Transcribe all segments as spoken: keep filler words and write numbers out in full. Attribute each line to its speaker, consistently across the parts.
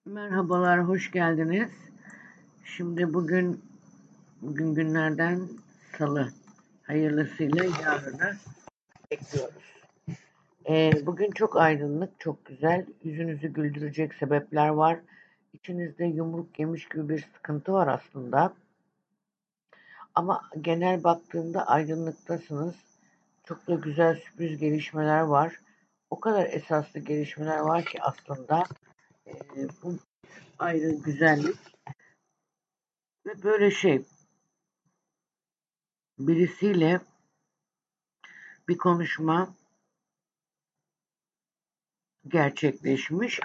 Speaker 1: Merhabalar, hoş geldiniz. Şimdi bugün, bugün günlerden Salı. Hayırlısıyla yarını bekliyoruz. Ee, bugün çok aydınlık, çok güzel. Yüzünüzü güldürecek sebepler var. İçinizde yumruk yemiş gibi bir sıkıntı var aslında. Ama genel baktığımda aydınlıktasınız. Çok da güzel sürpriz gelişmeler var. O kadar esaslı gelişmeler var ki aslında e, bu ayrı güzellik ve böyle şey birisiyle bir konuşma gerçekleşmiş.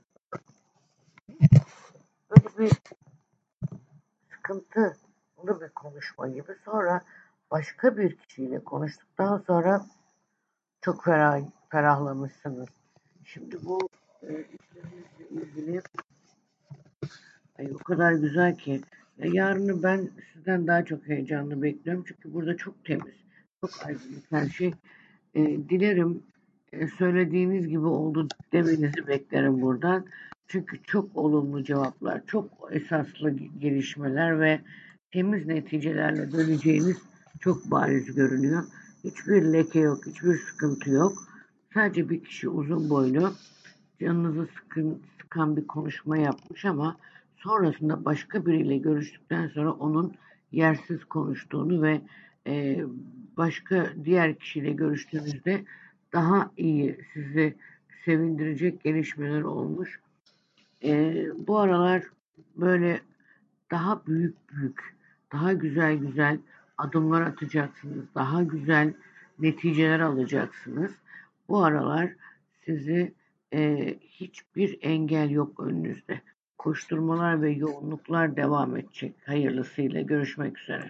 Speaker 1: Böyle bir sıkıntılı bir konuşma gibi. Sonra başka bir kişiyle konuştuktan sonra çok ferah, ferahlamışsınız. Şimdi bu e, işlerinizle ilgili ay, o kadar güzel ki ya yarını ben sizden daha çok heyecanlı bekliyorum. Çünkü burada çok temiz, çok aydınlık her şey. E, dilerim e, söylediğiniz gibi oldu demenizi beklerim buradan. Çünkü çok olumlu cevaplar, çok esaslı gelişmeler ve temiz neticelerle döneceğiniz çok bariz görünüyor. Hiçbir leke yok, hiçbir sıkıntı yok. Sadece bir kişi uzun boylu, canınızı sıkın, sıkan bir konuşma yapmış ama sonrasında başka biriyle görüştükten sonra onun yersiz konuştuğunu ve e, başka diğer kişiyle görüştüğünüzde daha iyi sizi sevindirecek gelişmeler olmuş. E, bu aralar böyle daha büyük büyük, daha güzel güzel adımlar atacaksınız. Daha güzel neticeler alacaksınız. Bu aralar sizi e, hiçbir engel yok önünüzde. Koşturmalar ve yoğunluklar devam edecek. Hayırlısıyla görüşmek üzere.